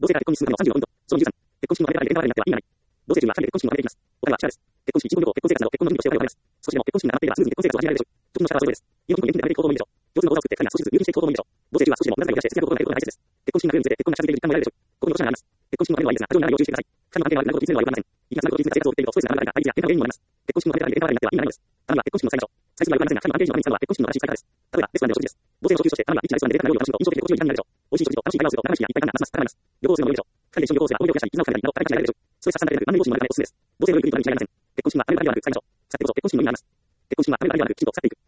同性から結婚に進むまでの30のポイント。その23、結婚式のあれから入れ替わりになってはいいがない。同性中は2人で結婚式のあれでいきます。答えはこちらです。結婚式1、5秒後、結婚生活など結婚の意味としてお金を払います。少しでも結婚式が上がっていればスムーズに結婚生活を始められるでしょう。貯金の力はそれぞれです。有金と現金で流れていく行動もいいでしょう。共通の口座を作って2人が少しずつ入金していく行動もいいでしょう。同性中は少しでも無駄遣いを出して節約を心がけることが大切です。結婚式が増えるにつれて結婚が近づいている実感も得られるでしょう。ここに落とし穴があります。結婚式のあれはいいですが、過剰になるよう注意してください。二人の関係が悪くなることを気にするのは良くありません。いきなりなることを気にする生活を送っているとストレスがあるから相手や喧嘩の原因にもなります。結婚式のあれから入れ替わりになってはいいがないのです。頼みは結婚式の際の最初は良くありませんが、二人の関係以上のにしたのは結婚式の正しい使い方です。例えば、レストランでの食事です。同性の食事として頼みはリッチなレストランで贅沢な料理を楽しむと印象的で心地よい時間になるでしょう。美味しい食事と楽しい会話をすると楽しい会話をすると長い時間になるでしょう。長い時間を過ぎて絆を深めます。旅行するのも良いでしょう。二人で一緒に旅行すれば運動を増やしたり、絆を深めたりなど、誰かしらいいなど、ストレス発散されるなど、ストレス発散される万年防止にもなるためおすすめです。同性の良い国には違いません。結婚式はあれからではなく使いましょう。使ってこそ結婚式の意味があります。結婚式はあれからではなくきちんと使っていく。